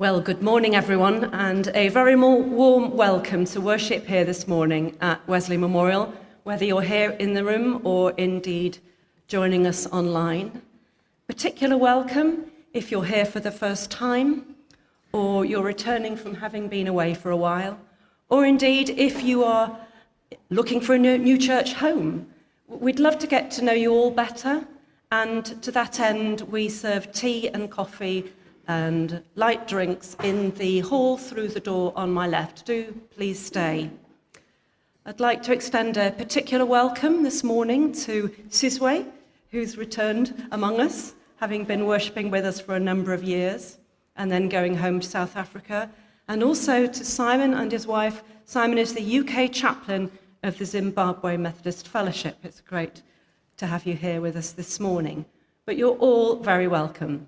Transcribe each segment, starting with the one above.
Well, good morning, everyone, and a very warm welcome to worship here this morning at Wesley Memorial, whether you're here in the room or indeed joining us online. Particular welcome if you're here for the first time, or you're returning from having been away for a while, or indeed if you are looking for a new church home. We'd love to get to know you all better, and to that end, we serve tea and coffee and light drinks in the hall through the door on my left. Do please stay. I'd like to extend a particular welcome this morning to Sizwe, who's returned among us, having been worshipping with us for a number of years and then going home to South Africa, and also to Simon and his wife. Simon is the UK chaplain of the Zimbabwe Methodist Fellowship. It's great to have you here with us this morning, but you're all very welcome.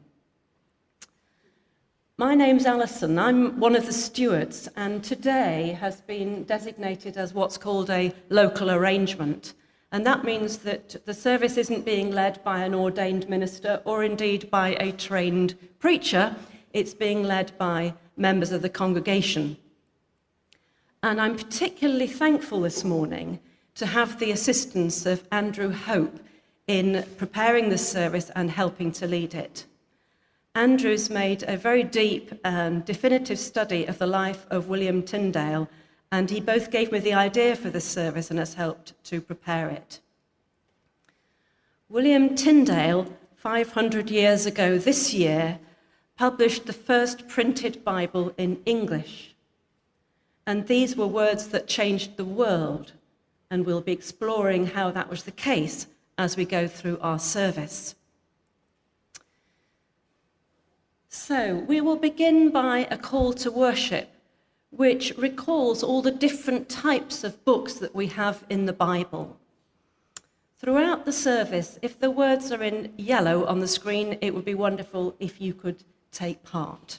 My name's Alison. I'm one of the stewards, and today has been designated as what's called a local arrangement. And that means that the service isn't being led by an ordained minister or indeed by a trained preacher. It's being led by members of the congregation. And I'm particularly thankful this morning to have the assistance of Andrew Hope in preparing this service and helping to lead it. Andrew's made a very deep and definitive study of the life of William Tyndale, and he both gave me the idea for this service and has helped to prepare it. William Tyndale, 500 years ago this year, published the first printed Bible in English. And these were words that changed the world, and we'll be exploring how that was the case as we go through our service. So we will begin by a call to worship, which recalls all the different types of books that we have in the Bible. Throughout the service, if the words are in yellow on the screen, it would be wonderful if you could take part.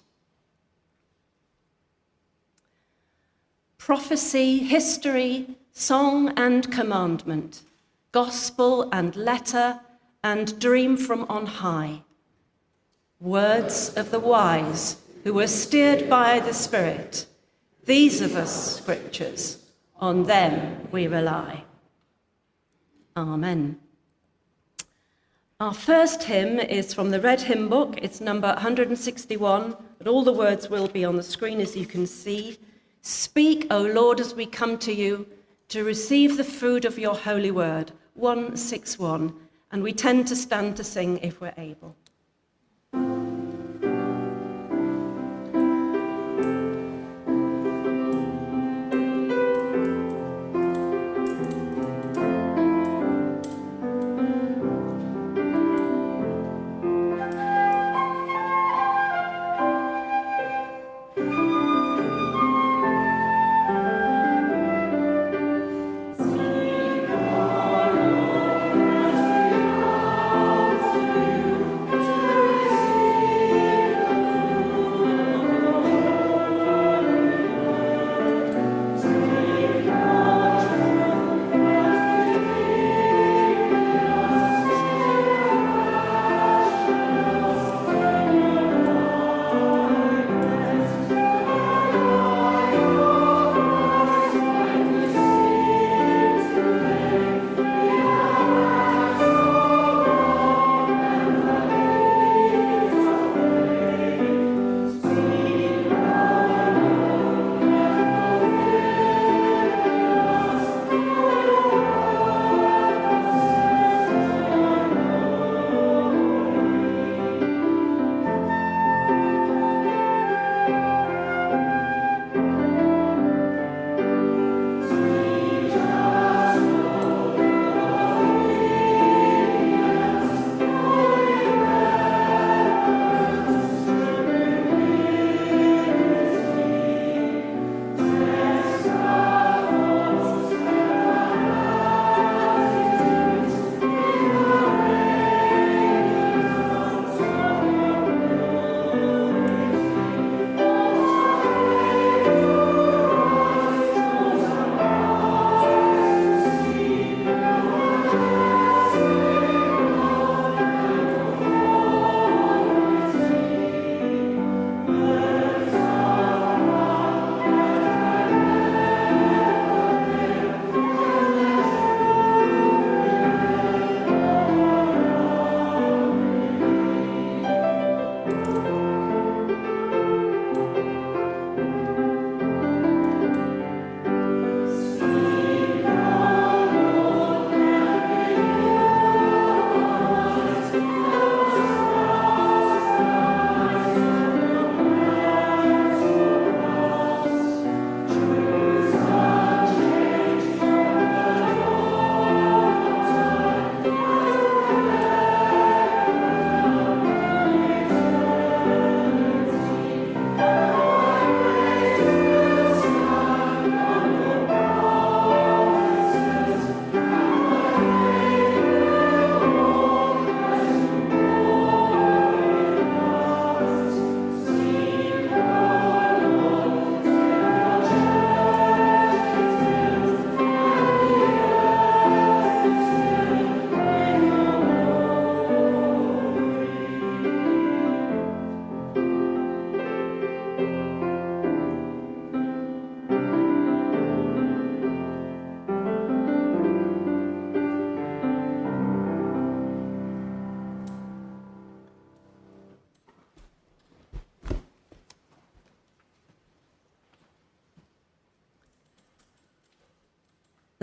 Prophecy, history, song and commandment, gospel and letter, and dream from on high. Words of the wise who were steered by the Spirit. These are the scriptures. On them we rely. Amen. Our first hymn is from the Red Hymn Book. It's number 161, but all the words will be on the screen as you can see. Speak, O Lord, as we come to you to receive the food of your holy word. 161. And we tend to stand to sing if we're able.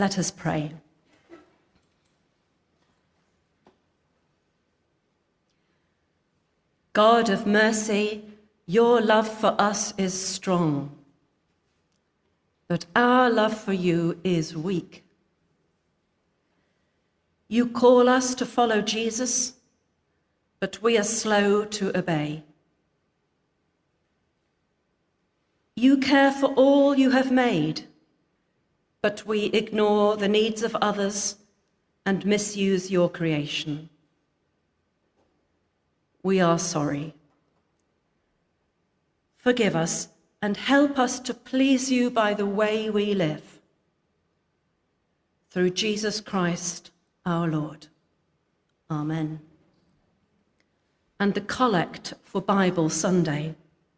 Let us pray. God of mercy, your love for us is strong, but our love for you is weak. You call us to follow Jesus, but we are slow to obey. You care for all you have made, but we ignore the needs of others and misuse your creation. We are sorry. Forgive us and help us to please you by the way we live. Through Jesus Christ, our Lord. Amen. And the collect for Bible Sunday.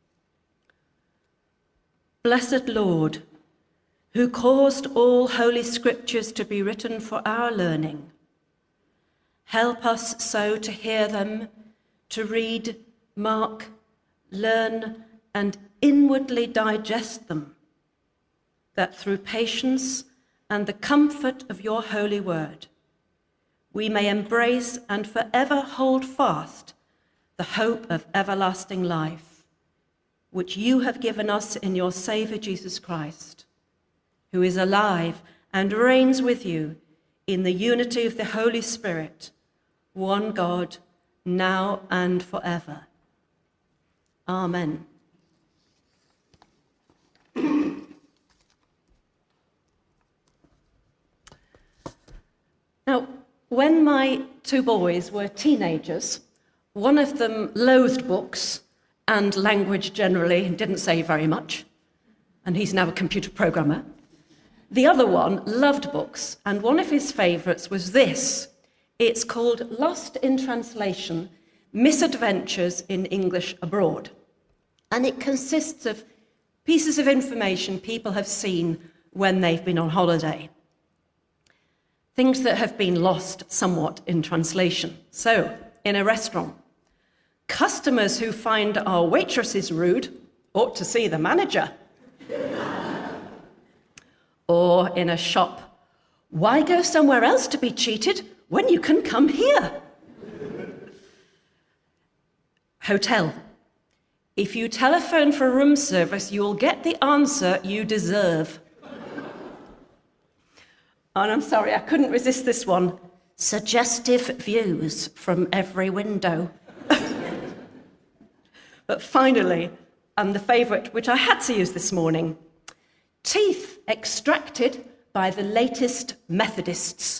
Blessed Lord, who caused all holy scriptures to be written for our learning, help us so to hear them, to read, mark, learn, and inwardly digest them, that through patience and the comfort of your holy word, we may embrace and forever hold fast the hope of everlasting life, which you have given us in your Saviour Jesus Christ, who is alive and reigns with you in the unity of the Holy Spirit, one God, now and forever. Amen. Now, when my two boys were teenagers, one of them loathed books and language generally, and didn't say very much, and he's now a computer programmer. The other one loved books, and one of his favourites was this. It's called Lost in Translation, Misadventures in English Abroad. And it consists of pieces of information people have seen when they've been on holiday. Things that have been lost somewhat in translation. So, in a restaurant, customers who find our waitresses rude ought to see the manager. Or in a shop, why go somewhere else to be cheated when you can come here? Hotel. If you telephone for room service, you'll get the answer you deserve. And I'm sorry, I couldn't resist this one. Suggestive views from every window. But finally, and the favourite, which I had to use this morning, teeth extracted by the latest Methodists.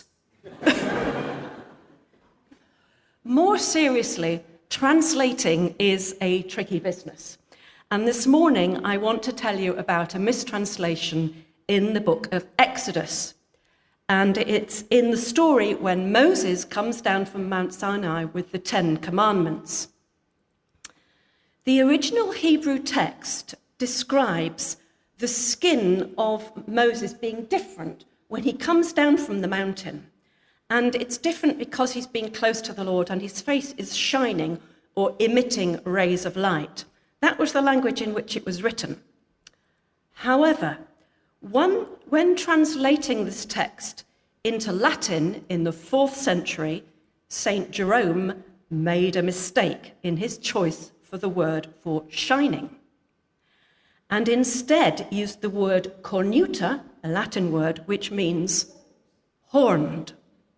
More seriously, translating is a tricky business. And this morning, I want to tell you about a mistranslation in the book of Exodus. And it's in the story when Moses comes down from Mount Sinai with the 10 Commandments. The original Hebrew text describes the skin of Moses being different when he comes down from the mountain. And it's different because he's been close to the Lord and his face is shining or emitting rays of light. That was the language in which it was written. However, when translating this text into Latin in the 4th century, St. Jerome made a mistake in his choice for the word for shining, and instead used the word cornuta, a Latin word, which means horned.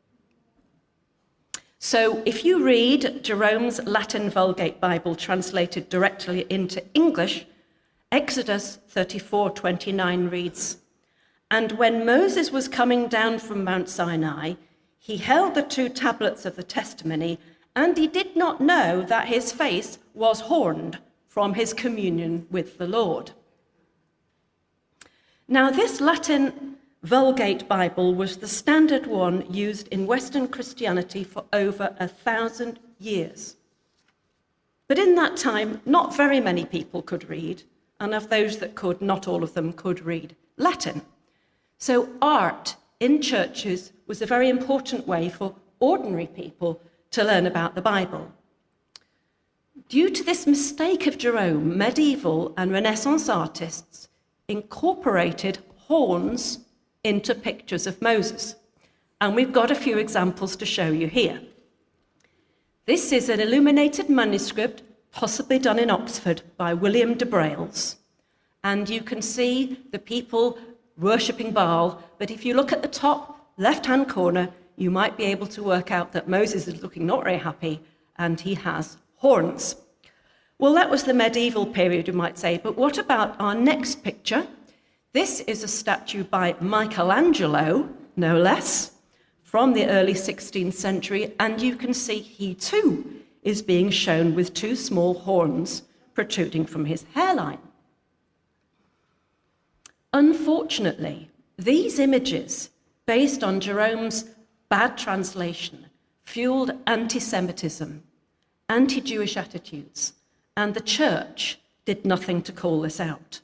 So if you read Jerome's Latin Vulgate Bible translated directly into English, Exodus 34:29 reads, "And when Moses was coming down from Mount Sinai, he held the 2 tablets of the testimony, and he did not know that his face was horned from his communion with the Lord." Now, this Latin Vulgate Bible was the standard one used in Western Christianity for over 1,000 years. But in that time, not very many people could read, and of those that could, not all of them could read Latin. So art in churches was a very important way for ordinary people to learn about the Bible. Due to this mistake of Jerome, medieval and Renaissance artists incorporated horns into pictures of Moses. And we've got a few examples to show you here. This is an illuminated manuscript, possibly done in Oxford by William de Brails. And you can see the people worshipping Baal, but if you look at the top left-hand corner, you might be able to work out that Moses is looking not very happy, and he has horns. Well, that was the medieval period, you might say, but what about our next picture? This is a statue by Michelangelo, no less, from the early 16th century, and you can see he too is being shown with two small horns protruding from his hairline. Unfortunately, these images, based on Jerome's bad translation, fueled anti-Semitism, anti-Jewish attitudes, and the church did nothing to call this out.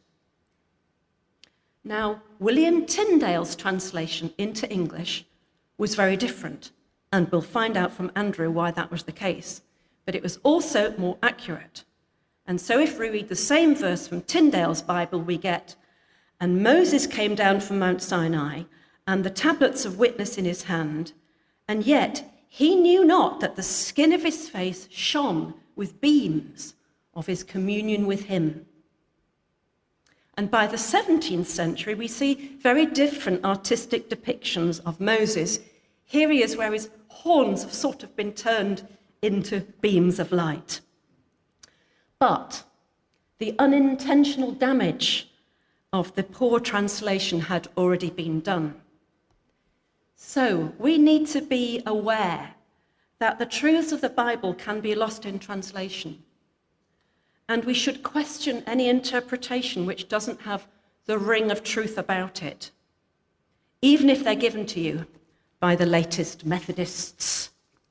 Now, William Tyndale's translation into English was very different, and we'll find out from Andrew why that was the case, but it was also more accurate. And so if we read the same verse from Tyndale's Bible, we get, "And Moses came down from Mount Sinai, and the tablets of witness in his hand, and yet he knew not that the skin of his face shone with beams of his communion with him." And by the 17th century, we see very different artistic depictions of Moses. Here he is, where his horns have sort of been turned into beams of light. But the unintentional damage of the poor translation had already been done. So we need to be aware that the truths of the Bible can be lost in translation. And we should question any interpretation which doesn't have the ring of truth about it, even if they're given to you by the latest Methodists.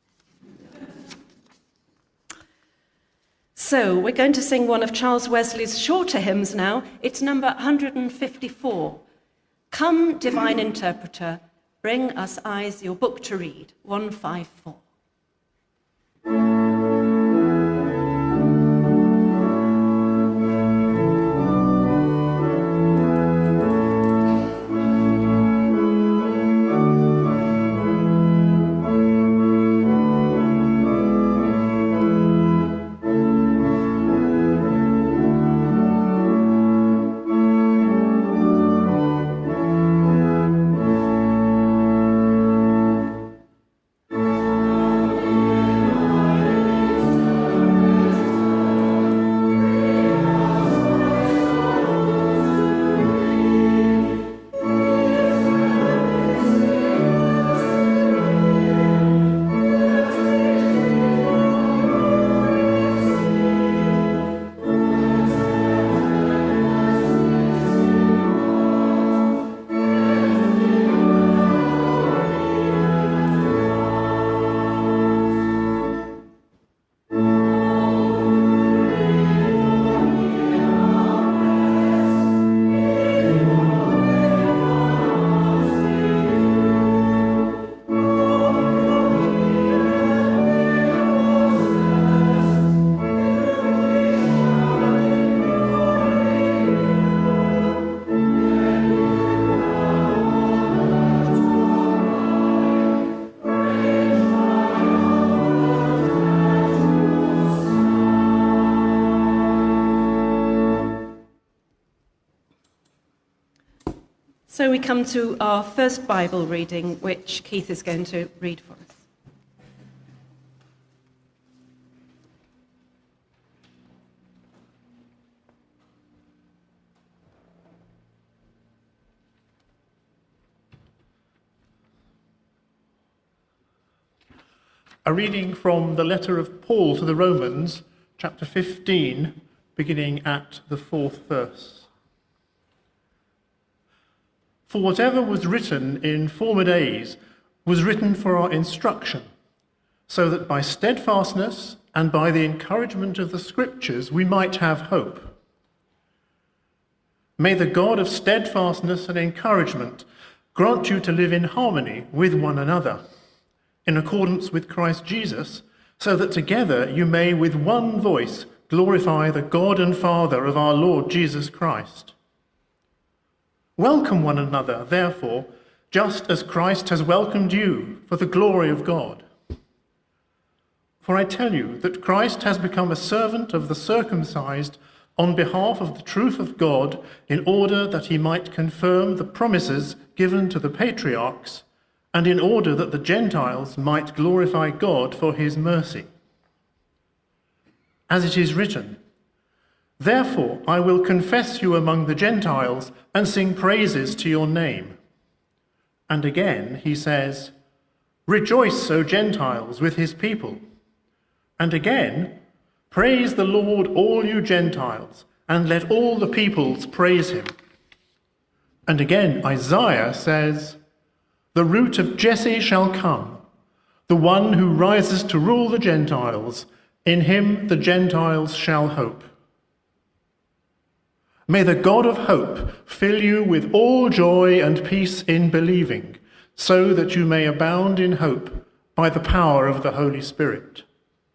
So we're going to sing one of Charles Wesley's shorter hymns now. It's number 154. "Come, Divine Interpreter, bring us eyes your book to read." 154. So we come to our first Bible reading, which Keith is going to read for us. A reading from the letter of Paul to the Romans, chapter 15, beginning at the 4th verse. For whatever was written in former days was written for our instruction, so that by steadfastness and by the encouragement of the Scriptures we might have hope. May the God of steadfastness and encouragement grant you to live in harmony with one another, in accordance with Christ Jesus, so that together you may with one voice glorify the God and Father of our Lord Jesus Christ. Welcome one another, therefore, just as Christ has welcomed you for the glory of God. For I tell you that Christ has become a servant of the circumcised on behalf of the truth of God, in order that he might confirm the promises given to the patriarchs, and in order that the Gentiles might glorify God for his mercy. As it is written, "Therefore I will confess you among the Gentiles and sing praises to your name." And again he says, "Rejoice, O Gentiles, with his people." And again, "Praise the Lord, all you Gentiles, and let all the peoples praise him." And again Isaiah says, "The root of Jesse shall come, the one who rises to rule the Gentiles. In him the Gentiles shall hope." May the God of hope fill you with all joy and peace in believing, so that you may abound in hope by the power of the Holy Spirit.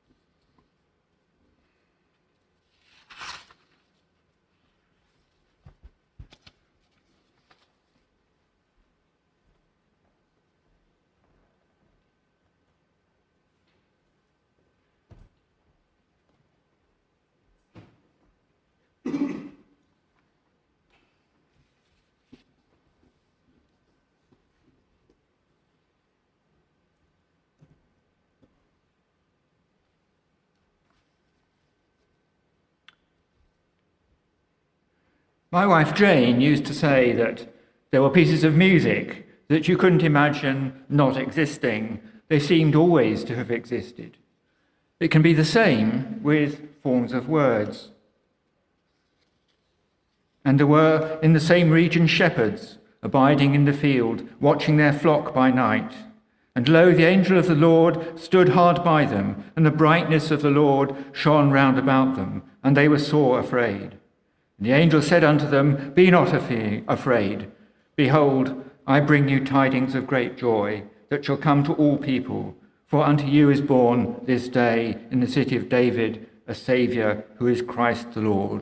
My wife Jane used to say that there were pieces of music that you couldn't imagine not existing. They seemed always to have existed. It can be the same with forms of words. And there were in the same region shepherds abiding in the field, watching their flock by night. And lo, the angel of the Lord stood hard by them, and the brightness of the Lord shone round about them, and they were sore afraid. And the angel said unto them, "Be not afraid. Behold, I bring you tidings of great joy, that shall come to all people. For unto you is born this day in the city of David a Saviour, who is Christ the Lord."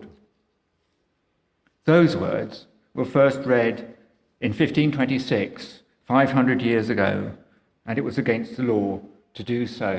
Those words were first read in 1526, 500 years ago, and it was against the law to do so.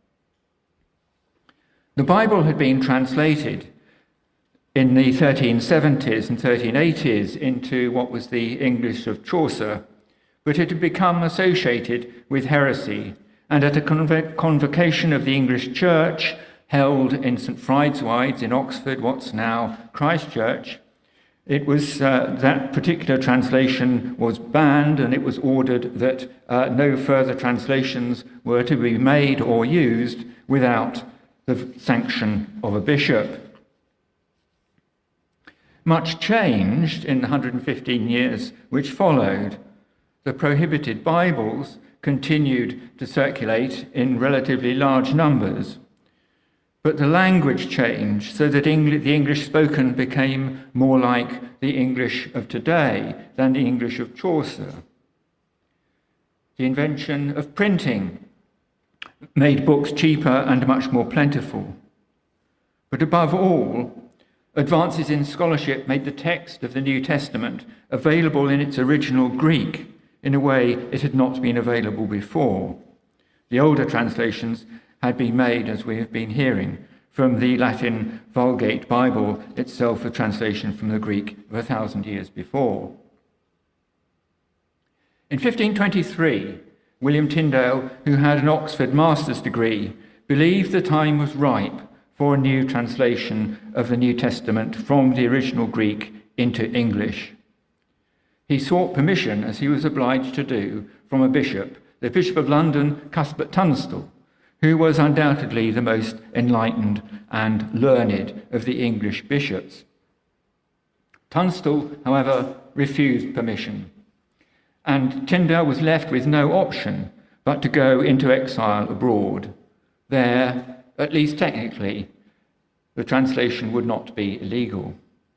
The Bible had been translated in the 1370s and 1380s into what was the English of Chaucer, but it had become associated with heresy, and at a convocation of the English Church held in St. Fried's in Oxford, what's now Christchurch, it was that particular translation was banned, and it was ordered that no further translations were to be made or used without the sanction of a bishop. Much changed in the 115 years which followed. The prohibited Bibles continued to circulate in relatively large numbers, but the language changed so that the English spoken became more like the English of today than the English of Chaucer. The invention of printing made books cheaper and much more plentiful. But above all, advances in scholarship made the text of the New Testament available in its original Greek in a way it had not been available before. The older translations had been made, as we have been hearing, from the Latin Vulgate Bible, itself a translation from the Greek of 1,000 years before. In 1523, William Tyndale, who had an Oxford master's degree, believed the time was ripe for a new translation of the New Testament from the original Greek into English. He sought permission, as he was obliged to do, from a bishop, the Bishop of London, Cuthbert Tunstall, who was undoubtedly the most enlightened and learned of the English bishops. Tunstall, however, refused permission, and Tyndale was left with no option but to go into exile abroad. There, at least technically, the translation would not be illegal.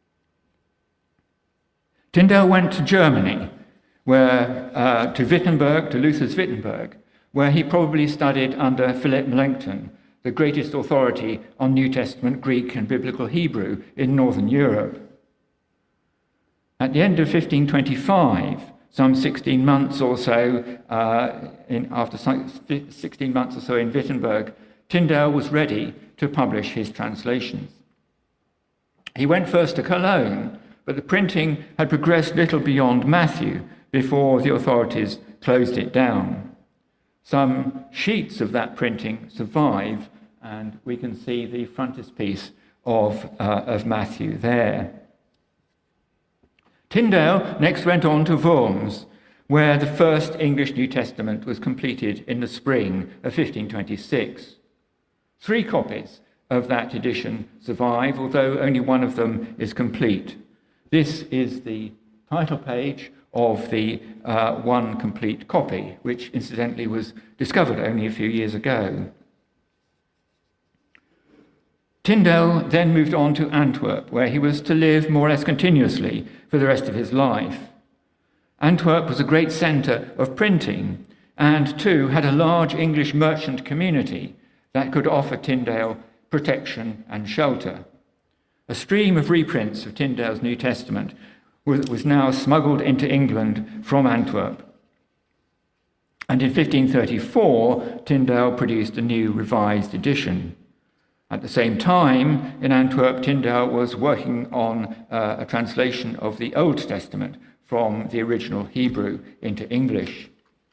Tyndale went to Germany, to Wittenberg, to Luther's Wittenberg, where he probably studied under Philip Melanchthon, the greatest authority on New Testament Greek and Biblical Hebrew in Northern Europe. At the end of 1525, some 16 months or so, after 16 months or so in Wittenberg, Tyndale was ready to publish his translations. He went first to Cologne, but the printing had progressed little beyond Matthew before the authorities closed it down. Some sheets of that printing survive, and we can see the frontispiece of Matthew there. Tyndale next went on to Worms, where the first English New Testament was completed in the spring of 1526. 3 copies of that edition survive, although only one of them is complete. This is the title page of the one complete copy, which incidentally was discovered only a few years ago. Tyndale then moved on to Antwerp, where he was to live more or less continuously for the rest of his life. Antwerp was a great centre of printing, and too had a large English merchant community that could offer Tyndale protection and shelter. A stream of reprints of Tyndale's New Testament was now smuggled into England from Antwerp. And in 1534, Tyndale produced a new revised edition. At the same time, in Antwerp, Tyndale was working on a translation of the Old Testament from the original Hebrew into English.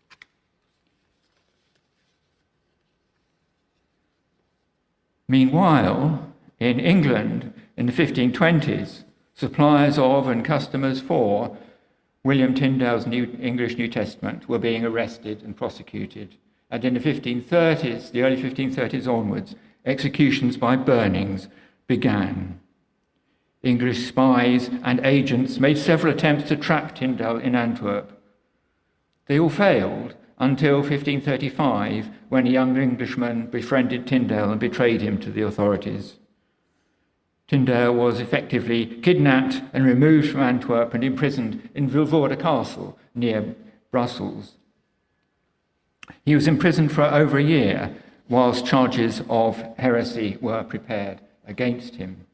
Meanwhile, in England, in the 1520s, suppliers of and customers for William Tyndale's English New Testament were being arrested and prosecuted. And in the 1530s, the early 1530s onwards, executions by burnings began. English spies and agents made several attempts to trap Tyndale in Antwerp. They all failed until 1535, when a young Englishman befriended Tyndale and betrayed him to the authorities. Tyndale was effectively kidnapped and removed from Antwerp and imprisoned in Vilvoorde Castle near Brussels. He was imprisoned for over a year, whilst charges of heresy were prepared against him.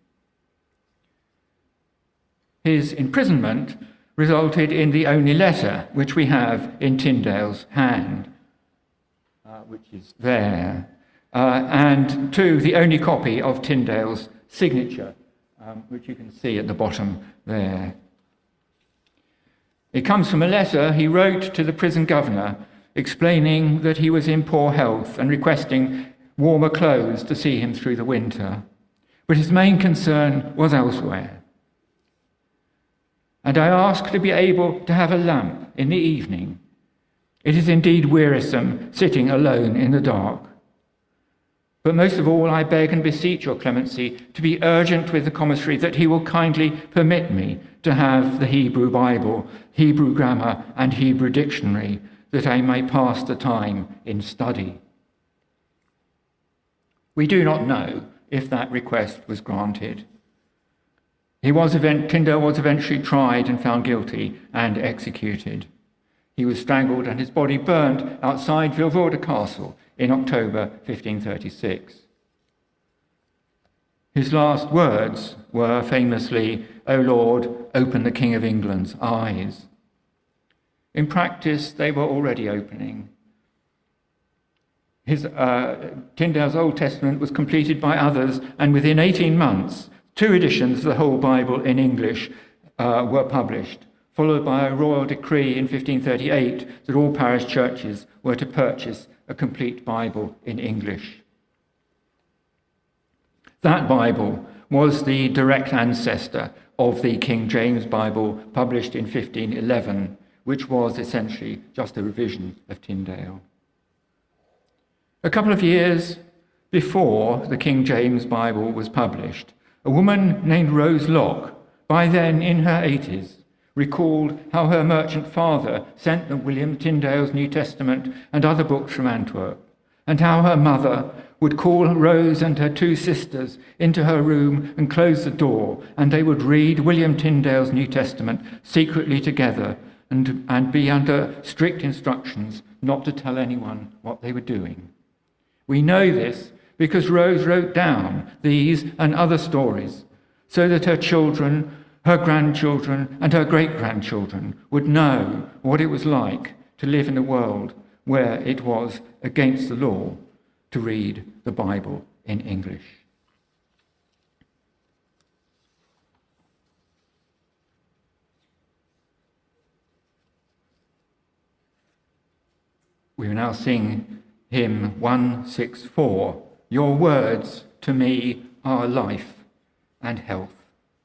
His imprisonment resulted in the only letter which we have in Tyndale's hand, which is there, and to the only copy of Tyndale's signature, which you can see at the bottom there. It comes from a letter he wrote to the prison governor, explaining that he was in poor health and requesting warmer clothes to see him through the winter. But his main concern was elsewhere. And I ask to be able to have a lamp in the evening. It is indeed wearisome sitting alone in the dark. But most of all, I beg and beseech your clemency to be urgent with the commissary that he will kindly permit me to have the Hebrew Bible, Hebrew grammar, and Hebrew dictionary, that I may pass the time in study. We do not know if that request was granted. Tyndale was eventually tried and found guilty and executed. He was strangled and his body burned outside Vilvoorde Castle in October 1536. His last words were famously, "O Lord, open the King of England's eyes." In practice, they were already opening. Tyndale's Old Testament was completed by others, and within 18 months, 2 editions of the whole Bible in English were published, followed by a royal decree in 1538 that all parish churches were to purchase a complete Bible in English. That Bible was the direct ancestor of the King James Bible published in 1511, which was essentially just a revision of Tyndale. A couple of years before the King James Bible was published, a woman named Rose Locke, by then in her 80s, recalled how her merchant father sent them William Tyndale's New Testament and other books from Antwerp, and how her mother would call Rose and her 2 sisters into her room and close the door, and they would read William Tyndale's New Testament secretly together and be under strict instructions not to tell anyone what they were doing. We know this because Rose wrote down these and other stories so that her children her grandchildren and her great-grandchildren would know what it was like to live in a world where it was against the law to read the Bible in English. We will now sing hymn 164, Your words to me are life and health.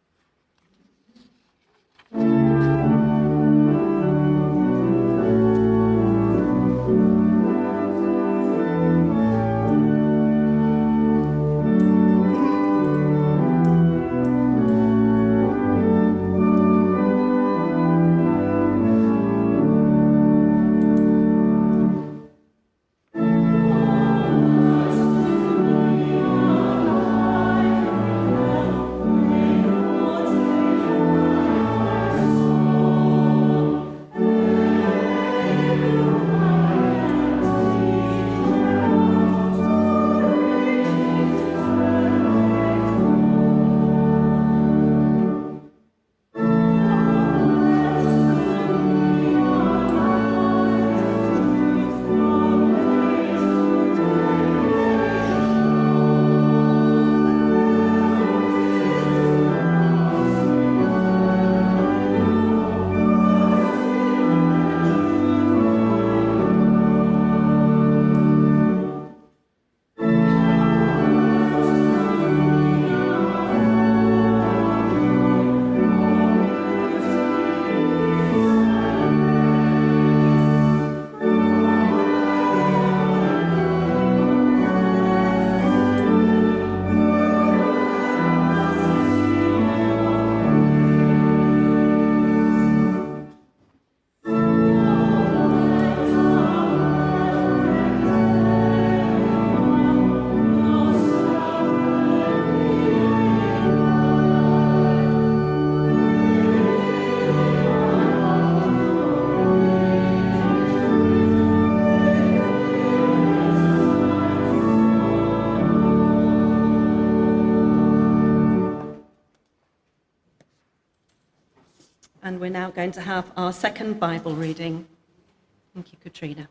And we're now going to have our second Bible reading. Thank you, Katrina.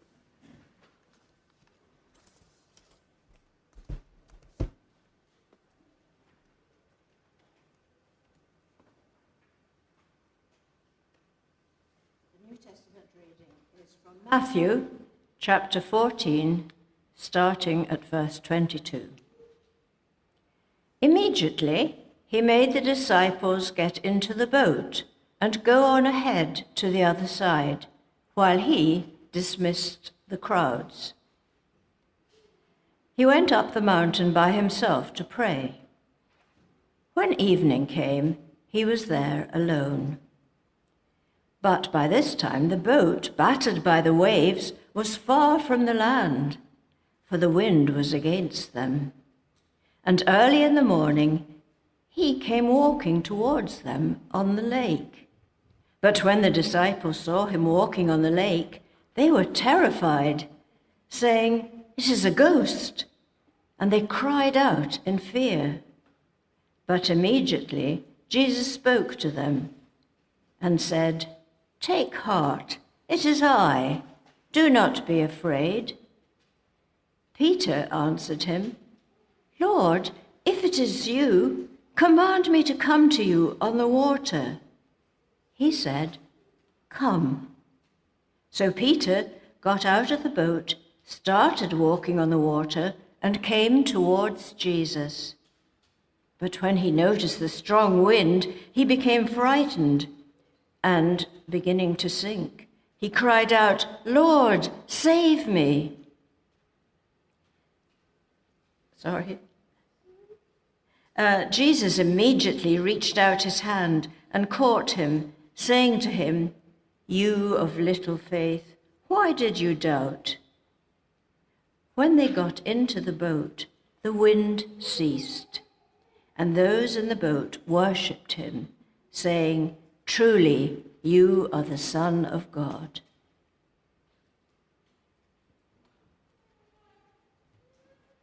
The New Testament reading is from Matthew chapter 14, starting at verse 22. Immediately, he made the disciples get into the boat and go on ahead to the other side, while he dismissed the crowds. He went up the mountain by himself to pray. When evening came, he was there alone. But by this time the boat, battered by the waves, was far from the land, for the wind was against them. And early in the morning, he came walking towards them on the lake. But when the disciples saw him walking on the lake, they were terrified, saying, "It is a ghost," and they cried out in fear. But immediately Jesus spoke to them and said, "Take heart, it is I. Do not be afraid." Peter answered him, "Lord, if it is you, command me to come to you on the water." He said, "Come." So Peter got out of the boat, started walking on the water, and came towards Jesus. But when he noticed the strong wind, he became frightened, and, beginning to sink, he cried out, "Lord, save me." Jesus immediately reached out his hand and caught him, saying to him, "You of little faith, why did you doubt?" When they got into the boat, the wind ceased, and those in the boat worshipped him, saying, "Truly, you are the Son of God."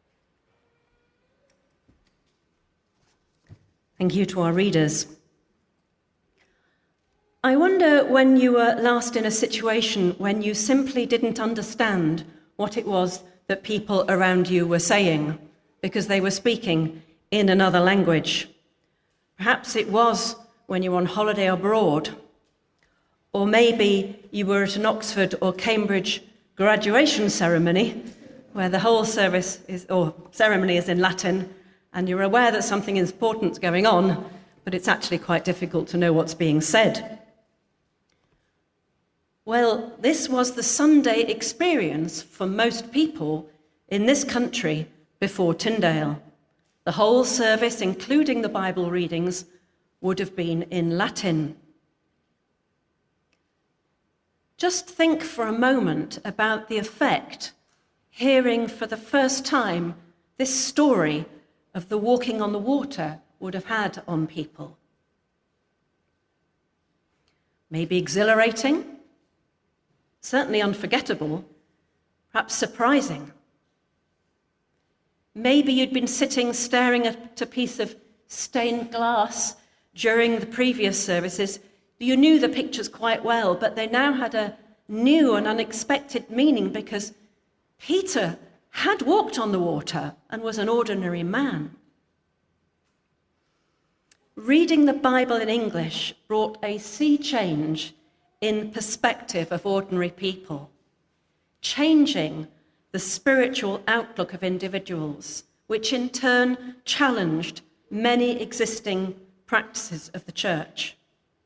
Thank you to our readers. I wonder when you were last in a situation when you simply didn't understand what it was that people around you were saying because they were speaking in another language. Perhaps it was when you were on holiday abroad, or maybe you were at an Oxford or Cambridge graduation ceremony where the whole ceremony is in Latin, and you're aware that something important's going on, but it's actually quite difficult to know what's being said. Well, this was the Sunday experience for most people in this country before Tyndale. The whole service, including the Bible readings, would have been in Latin. Just think for a moment about the effect hearing for the first time this story of the walking on the water would have had on people. Maybe exhilarating, certainly unforgettable, perhaps surprising. Maybe you'd been sitting staring at a piece of stained glass during the previous services. You knew the pictures quite well, but they now had a new and unexpected meaning because Peter had walked on the water and was an ordinary man. Reading the Bible in English brought a sea change in perspective of ordinary people, changing the spiritual outlook of individuals, which in turn challenged many existing practices of the church.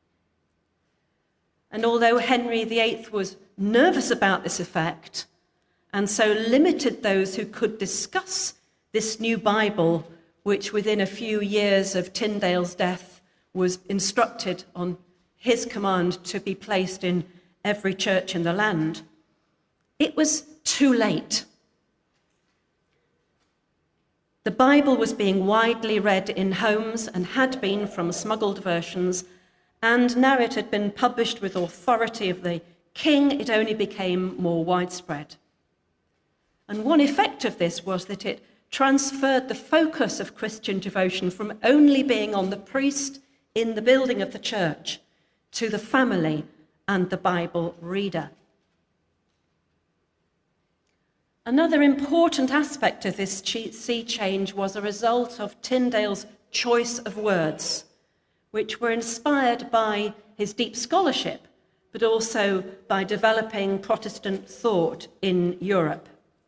And although Henry VIII was nervous about this effect, and so limited those who could discuss this new Bible, which within a few years of Tyndale's death was instructed on his command to be placed in every church in the land, it was too late. The Bible was being widely read in homes and had been from smuggled versions, and now it had been published with authority of the king, it only became more widespread. And one effect of this was that it transferred the focus of Christian devotion from only being on the priest in the building of the church to the family and the Bible reader. Another important aspect of this sea change was a result of Tyndale's choice of words, which were inspired by his deep scholarship, but also by developing Protestant thought in Europe.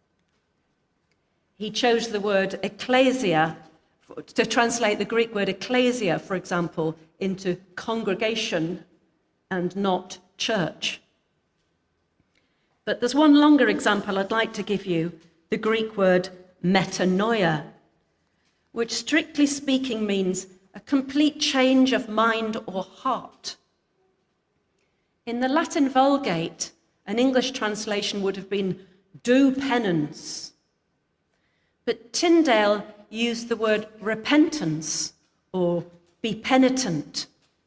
He chose the word ecclesia to translate the Greek word ecclesia, for example, into congregation and not church. But there's one longer example I'd like to give you, the Greek word metanoia, which strictly speaking means a complete change of mind or heart. In the Latin Vulgate, an English translation would have been do penance. But Tyndale used the word repentance or be penitent.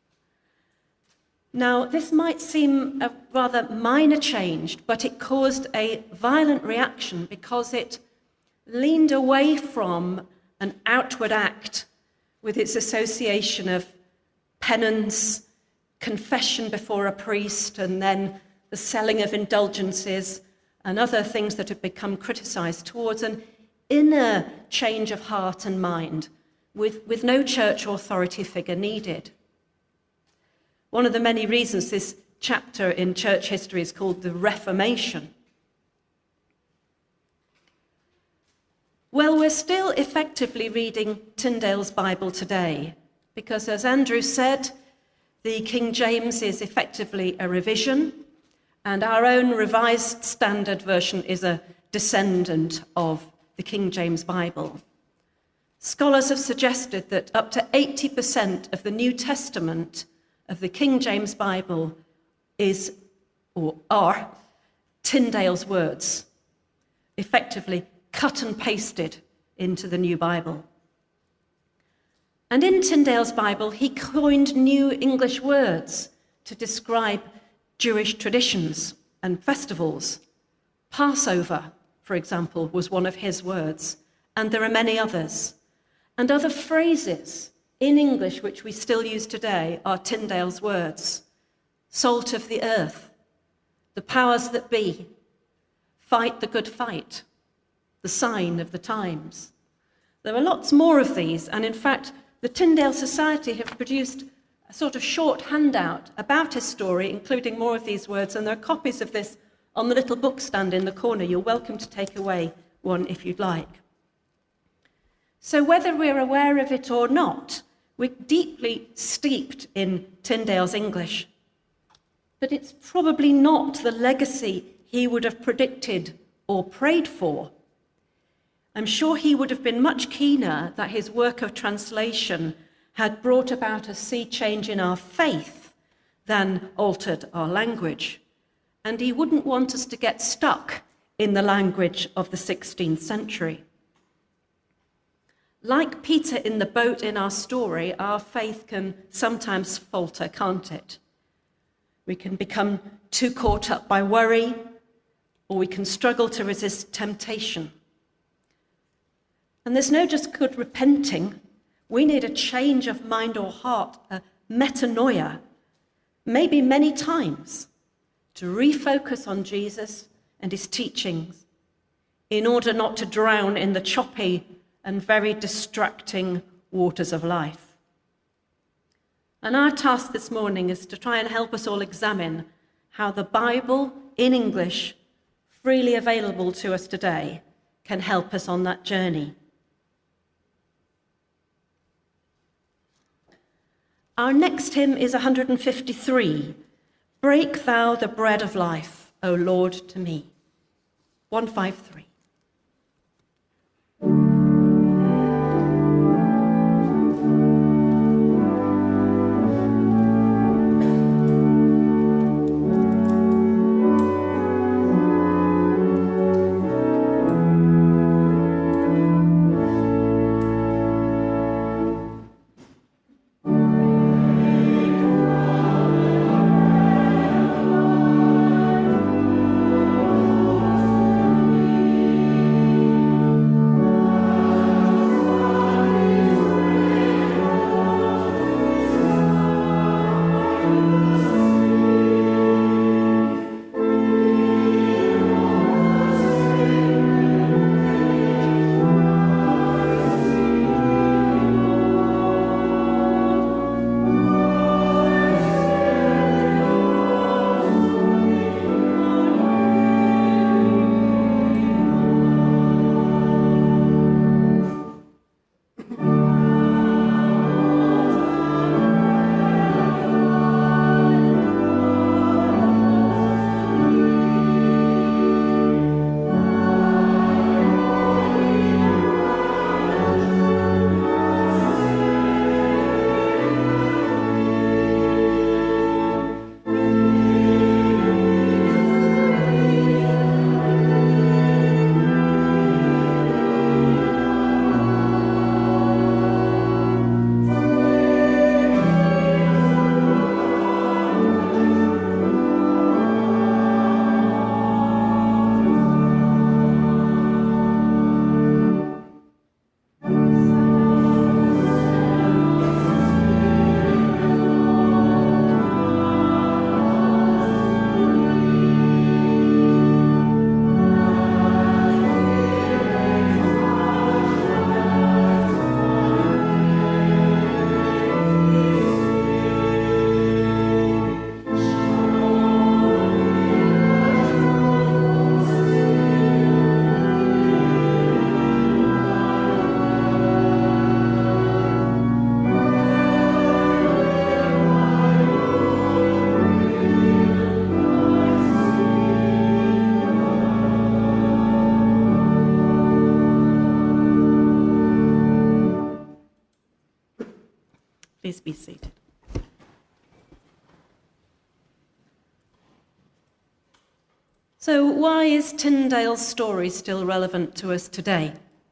Now, this might seem a rather minor change, but it caused a violent reaction because it leaned away from an outward act with its association of penance, confession before a priest, and then the selling of indulgences and other things that have become criticized, towards an inner change of heart and mind with no church authority figure needed. One of the many reasons this chapter in church history is called the Reformation. Well, we're still effectively reading Tyndale's Bible today because, as Andrew said, the King James is effectively a revision, and our own Revised Standard Version is a descendant of the King James Bible. Scholars have suggested that up to 80% of the New Testament of the King James Bible are Tyndale's words, effectively cut and pasted into the new Bible. And in Tyndale's Bible, he coined new English words to describe Jewish traditions and festivals. Passover, for example, was one of his words, and there are many others. And other phrases in English which we still use today are Tyndale's words. salt of the earth, the powers that be, fight the good fight, the sign of the times. There are lots more of these, and in fact, the Tyndale Society have produced a sort of short handout about his story, including more of these words, and there are copies of this on the little book stand in the corner. You're welcome to take away one if you'd like. So whether we're aware of it or not, we're deeply steeped in Tyndale's English. But it's probably not the legacy he would have predicted or prayed for. I'm sure he would have been much keener that his work of translation had brought about a sea change in our faith than altered our language. And he wouldn't want us to get stuck in the language of the 16th century. Like Peter in the boat in our story, our faith can sometimes falter, can't it? We can become too caught up by worry, or we can struggle to resist temptation. And there's no just good repenting. We need a change of mind or heart, a metanoia, maybe many times, to refocus on Jesus and his teachings in order not to drown in the choppy and very distracting waters of life. And our task this morning is to try and help us all examine how the Bible in English, freely available to us today, can help us on that journey. Our next hymn is 153, Break Thou the Bread of Life, O Lord, to me. 153. Please be seated. So why is Tyndale's story still relevant to us today?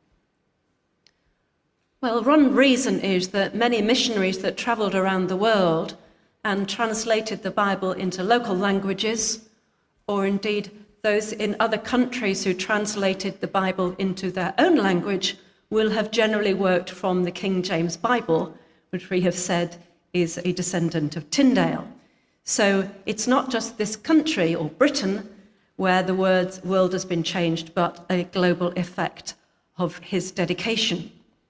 Well, one reason is that many missionaries that travelled around the world and translated the Bible into local languages, or indeed those in other countries who translated the Bible into their own language, will have generally worked from the King James Bible, which we have said is a descendant of Tyndale. So it's not just this country or Britain where the world has been changed, but a global effect of his dedication.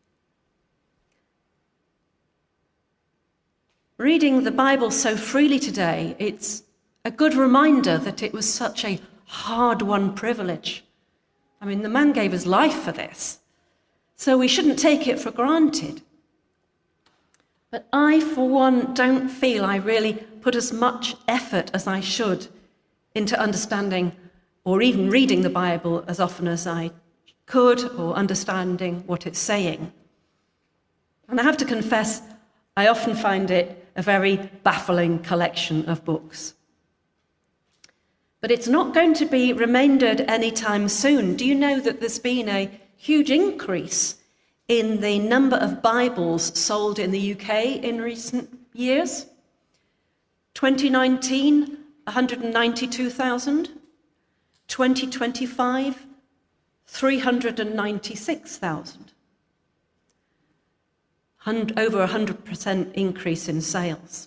Reading the Bible so freely today, it's a good reminder that it was such a hard-won privilege. I mean, the man gave his life for this, so we shouldn't take it for granted. But I, for one, don't feel I really put as much effort as I should into understanding or even reading the Bible as often as I could, or understanding what it's saying. And I have to confess, I often find it a very baffling collection of books. But it's not going to be remaindered anytime soon. Do you know that there's been a huge increase in the number of Bibles sold in the UK in recent years? 2019, 192,000. 2025, 396,000. Over 100% increase in sales.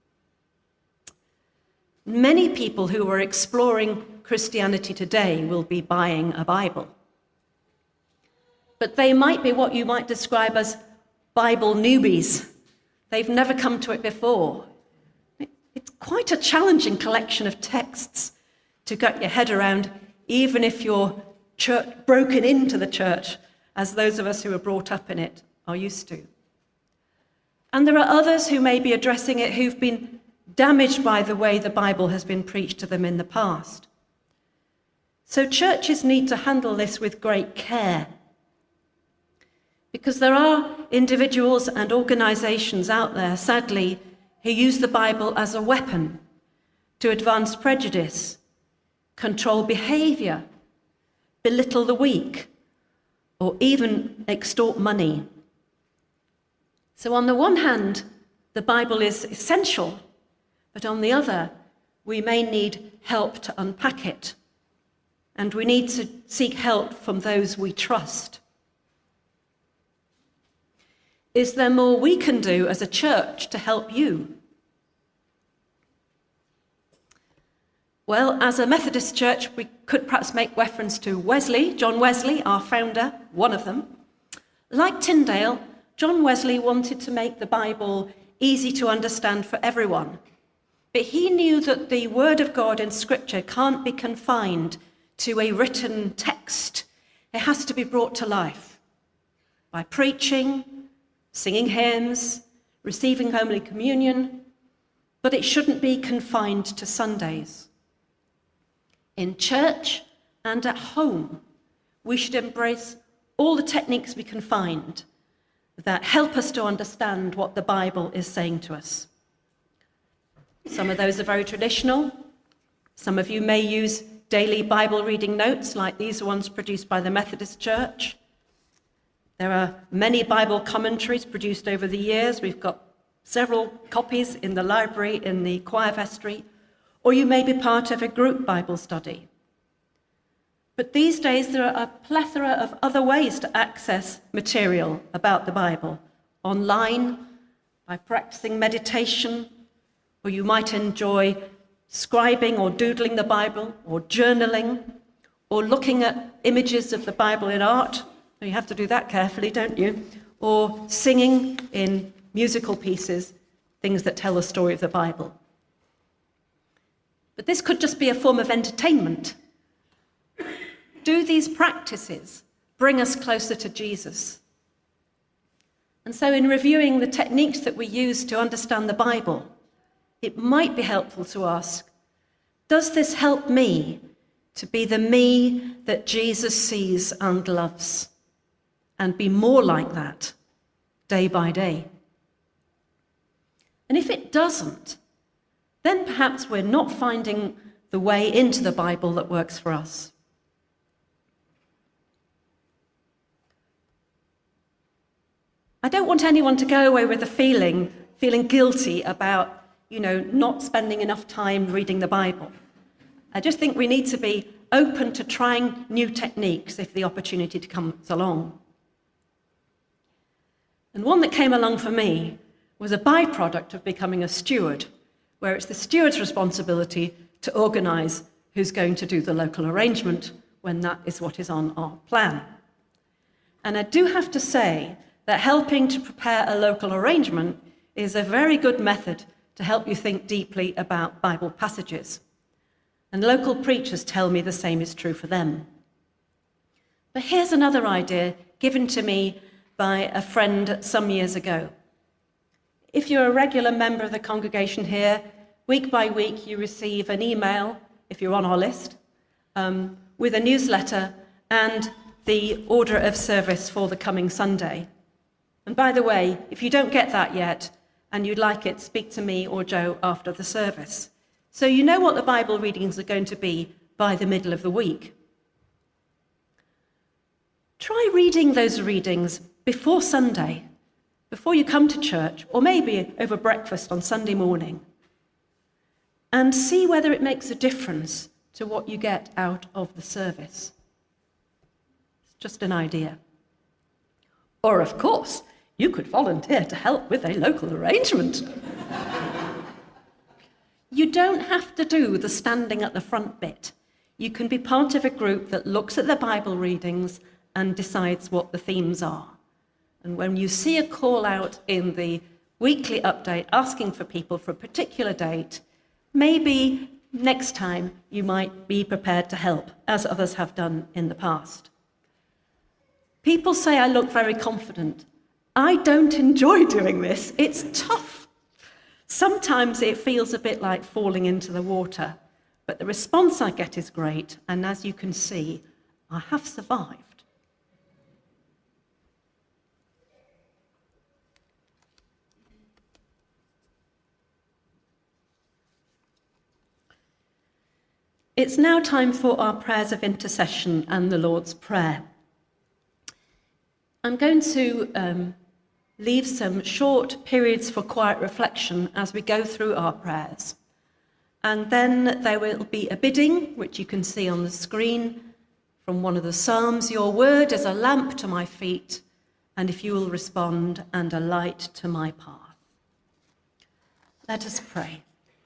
Many people who are exploring Christianity today will be buying a Bible. But they might be what you might describe as Bible newbies. They've never come to it before. It's quite a challenging collection of texts to get your head around, even if you're broken into the church, as those of us who are brought up in it are used to. And there are others who may be addressing it who've been damaged by the way the Bible has been preached to them in the past. So churches need to handle this with great care, because there are individuals and organizations out there, sadly, who use the Bible as a weapon to advance prejudice, control behavior, belittle the weak, or even extort money. So on the one hand, the Bible is essential, but on the other, we may need help to unpack it, and we need to seek help from those we trust. Is there more we can do as a church to help you? Well, as a Methodist church, we could perhaps make reference to Wesley, John Wesley, our founder, one of them. Like Tyndale, John Wesley wanted to make the Bible easy to understand for everyone. But he knew that the Word of God in Scripture can't be confined to a written text. It has to be brought to life by preaching, singing hymns, receiving Holy Communion, but it shouldn't be confined to Sundays. In church and at home, we should embrace all the techniques we can find that help us to understand what the Bible is saying to us. Some of those are very traditional. Some of you may use daily Bible reading notes, like these ones produced by the Methodist Church. There are many Bible commentaries produced over the years. We've got several copies in the library, in the choir vestry, or you may be part of a group Bible study. But these days there are a plethora of other ways to access material about the Bible, online, by practicing meditation, or you might enjoy scribing or doodling the Bible, or journaling, or looking at images of the Bible in art. You have to do that carefully, don't you? Or singing in musical pieces, things that tell the story of the Bible. But this could just be a form of entertainment. Do these practices bring us closer to Jesus? And so in reviewing the techniques that we use to understand the Bible, it might be helpful to ask, does this help me to be the me that Jesus sees and loves, and be more like that day by day? And if it doesn't, then perhaps we're not finding the way into the Bible that works for us. I don't want anyone to go away with a feeling guilty about, not spending enough time reading the Bible. I just think we need to be open to trying new techniques if the opportunity comes along. And one that came along for me was a byproduct of becoming a steward, where it's the steward's responsibility to organise who's going to do the local arrangement when that is what is on our plan. And I do have to say that helping to prepare a local arrangement is a very good method to help you think deeply about Bible passages. And local preachers tell me the same is true for them. But here's another idea given to me by a friend some years ago. If you're a regular member of the congregation here, week by week you receive an email, if you're on our list, with a newsletter and the order of service for the coming Sunday. And by the way, if you don't get that yet and you'd like it, speak to me or Joe after the service. So you know what the Bible readings are going to be by the middle of the week. Try reading those readings before Sunday, before you come to church, or maybe over breakfast on Sunday morning, and see whether it makes a difference to what you get out of the service. It's just an idea. Or, of course, you could volunteer to help with a local arrangement. You don't have to do the standing at the front bit. You can be part of a group that looks at the Bible readings and decides what the themes are. And when you see a call out in the weekly update asking for people for a particular date, maybe next time you might be prepared to help, as others have done in the past. People say I look very confident. I don't enjoy doing this. It's tough. Sometimes it feels a bit like falling into the water, but the response I get is great, and as you can see, I have survived. It's now time for our prayers of intercession and the Lord's Prayer. I'm going to leave some short periods for quiet reflection as we go through our prayers. And then there will be a bidding, which you can see on the screen, from one of the Psalms. Your word is a lamp to my feet, and if you will respond, and a light to my path. Let us pray.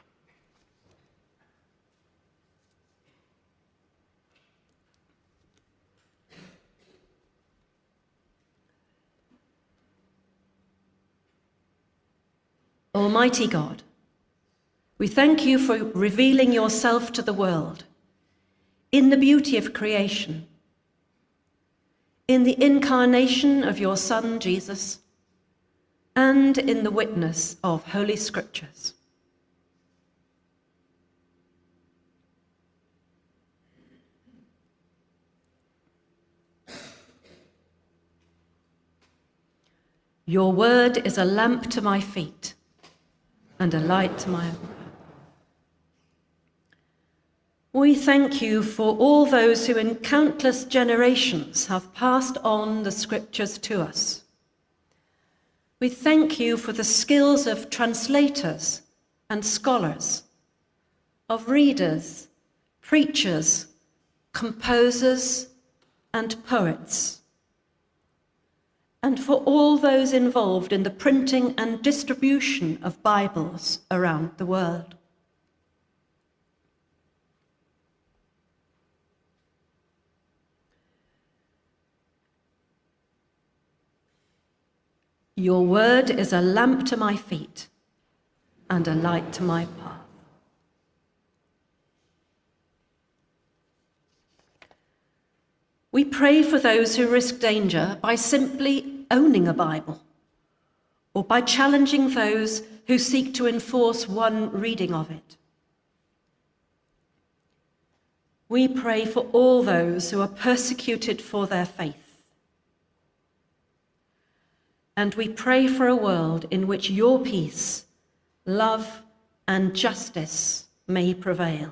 Almighty God, we thank you for revealing yourself to the world in the beauty of creation, in the incarnation of your Son, Jesus, and in the witness of Holy Scriptures. Your word is a lamp to my feet and a light to my path. We thank you for all those who in countless generations have passed on the Scriptures to us. We thank you for the skills of translators and scholars, of readers, preachers, composers, and poets, and for all those involved in the printing and distribution of Bibles around the world. Your word is a lamp to my feet and a light to my path. We pray for those who risk danger by simply owning a Bible, or by challenging those who seek to enforce one reading of it. We pray for all those who are persecuted for their faith. And we pray for a world in which your peace, love, and justice may prevail.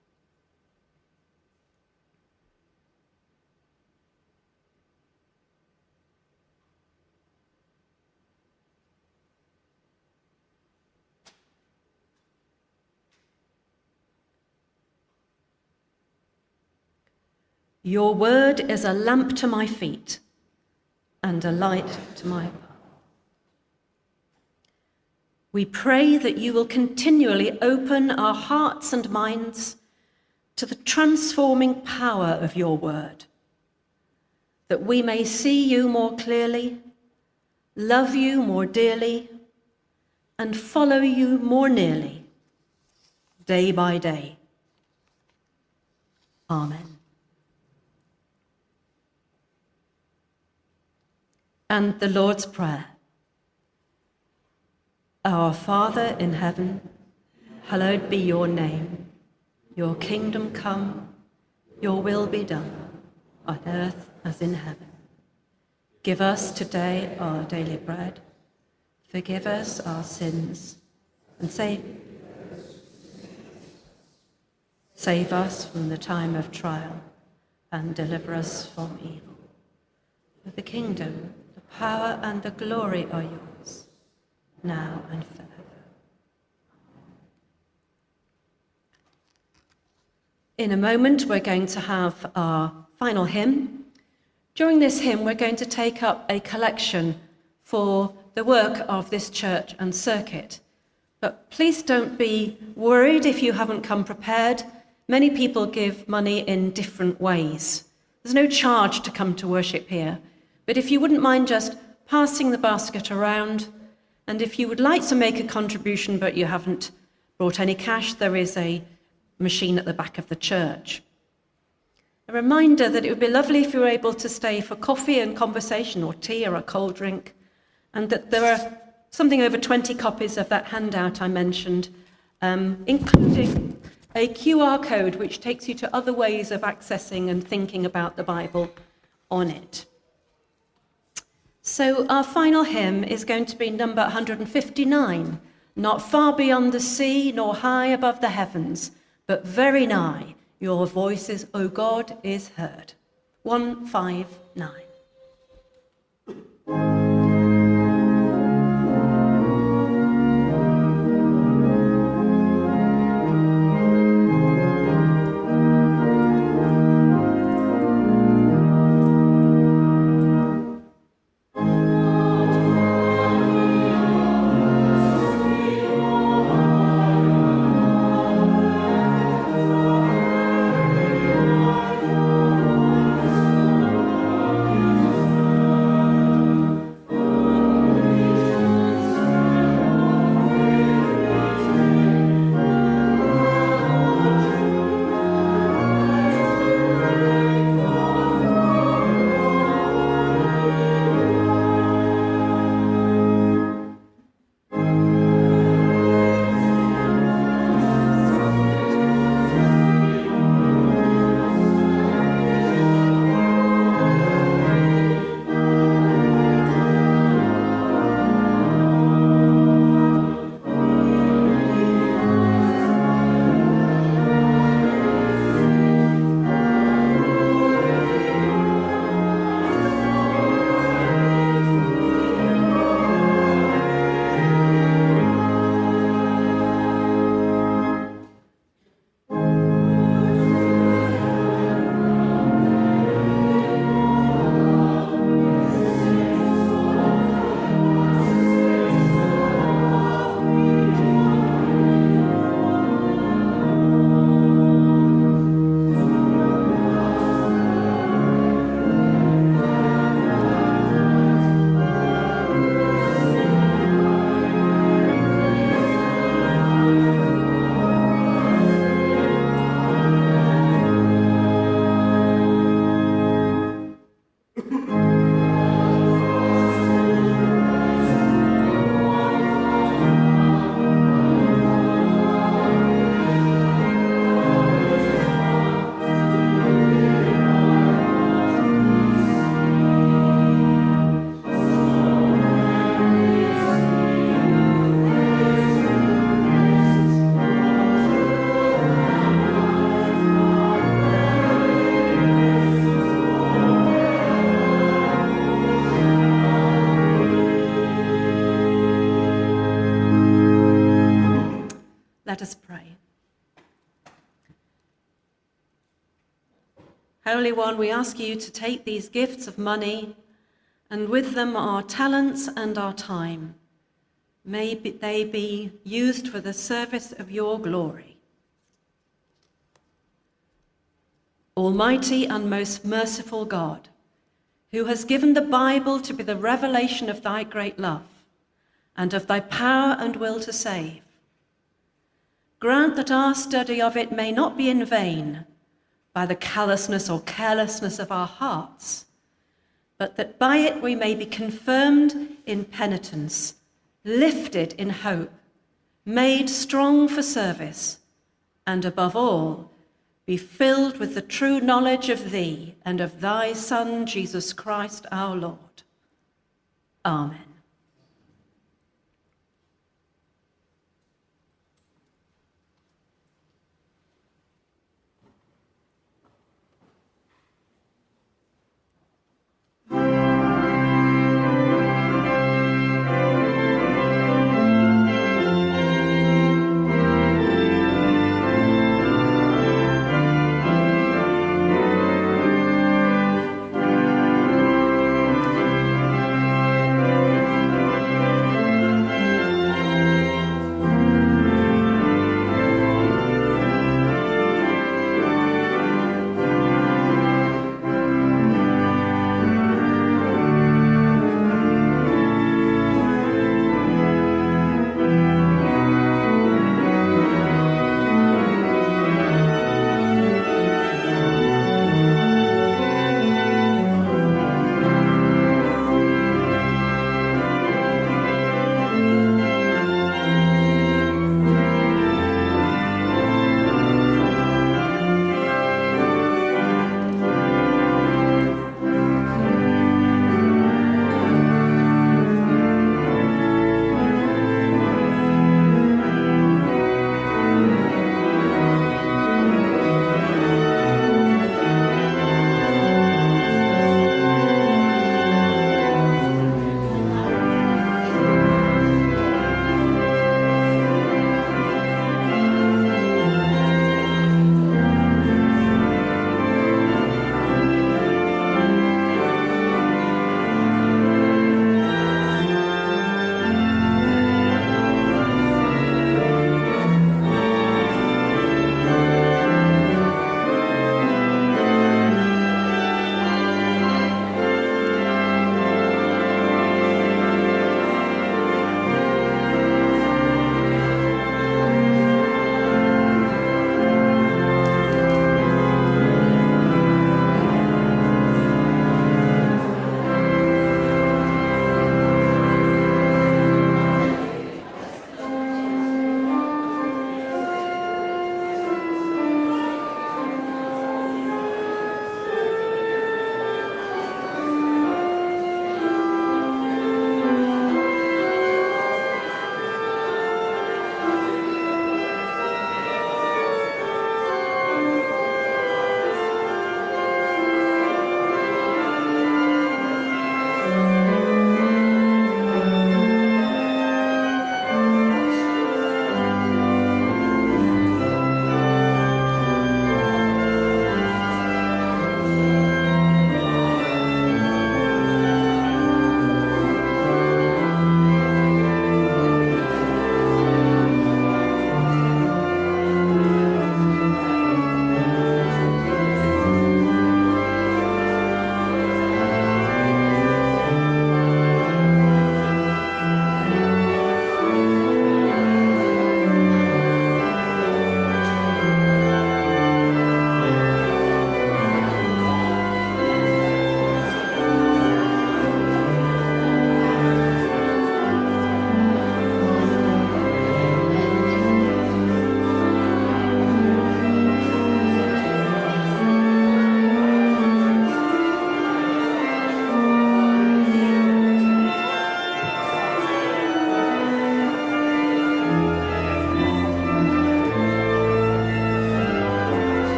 Your word is a lamp to my feet and a light to my path. We pray that you will continually open our hearts and minds to the transforming power of your word, that we may see you more clearly, love you more dearly, and follow you more nearly, day by day. Amen. And the Lord's Prayer. Our Father in heaven, hallowed be your name. Your kingdom come, your will be done, on earth as in heaven. Give us today our daily bread. Forgive us our sins, and save us from the time of trial, and deliver us from evil. For the kingdom, the power, and the glory are yours, now and forever. In a moment, we're going to have our final hymn. During this hymn, we're going to take up a collection for the work of this church and circuit. But please don't be worried if you haven't come prepared. Many people give money in different ways. There's no charge to come to worship here. But if you wouldn't mind just passing the basket around, and if you would like to make a contribution but you haven't brought any cash, there is a machine at the back of the church. A reminder that it would be lovely if you were able to stay for coffee and conversation, or tea or a cold drink, and that there are something over 20 copies of that handout I mentioned, including a QR code which takes you to other ways of accessing and thinking about the Bible on it. So our final hymn is going to be number 159, Not Far Beyond the Sea, nor High Above the Heavens, but very nigh, your voices, O God, is heard. 159. Let us pray. Holy One, we ask you to take these gifts of money and with them our talents and our time, they be used for the service of your glory. Almighty and most merciful God, who has given the Bible to be the revelation of thy great love and of thy power and will to save, grant that our study of it may not be in vain by the callousness or carelessness of our hearts, but that by it we may be confirmed in penitence, lifted in hope, made strong for service, and above all, be filled with the true knowledge of thee and of thy Son, Jesus Christ our Lord. Amen.